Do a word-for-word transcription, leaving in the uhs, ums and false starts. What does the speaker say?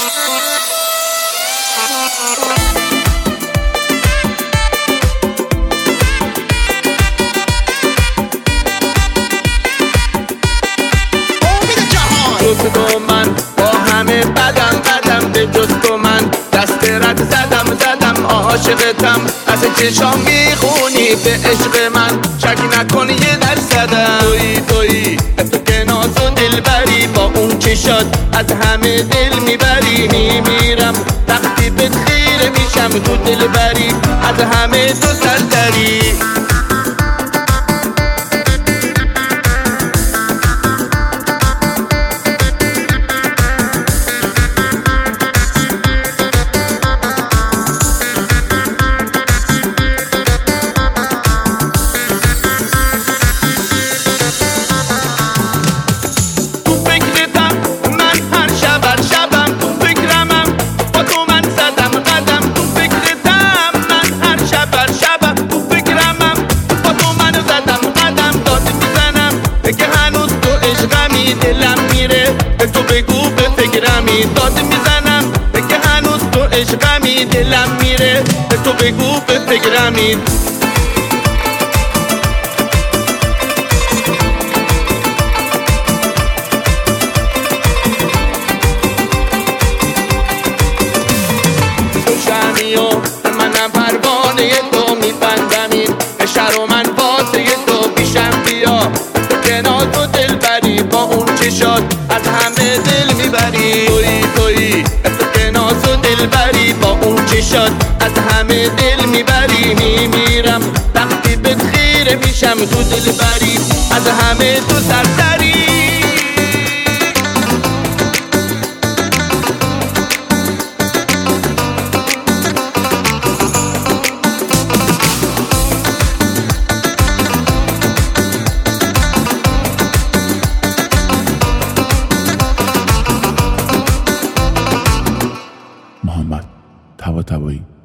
جز تو من با همه بدم بدم، به جز تو من دست رد زدم زدم عاشقتم، از چشام میخونی به عشق من، شک نکن یه درصدم. تویی تویی تو که ناز و دلبری، با اون چشات از همه دل میبری. میمیرم وقتی به خیره میشم، تو دلبری از همه تو سرتری. دلم میره به تو بگو به فکرمی، داد میزنم که هنوز تو عشقمی. دلم میره به تو بگو به فکرمی. تو شمی و منم پروانه تو، میبندمین شهر و من واسه تو پیشم بیا. که ناز و دلبری با اون چشات از همه دل میبری. تویی تویی تو که ناز و دلبری، با اون چشات از همه دل میبری. میمیرم وقتی به خیره میشم، تو دلبری از همه تو سرتری. محمد طباطبایی.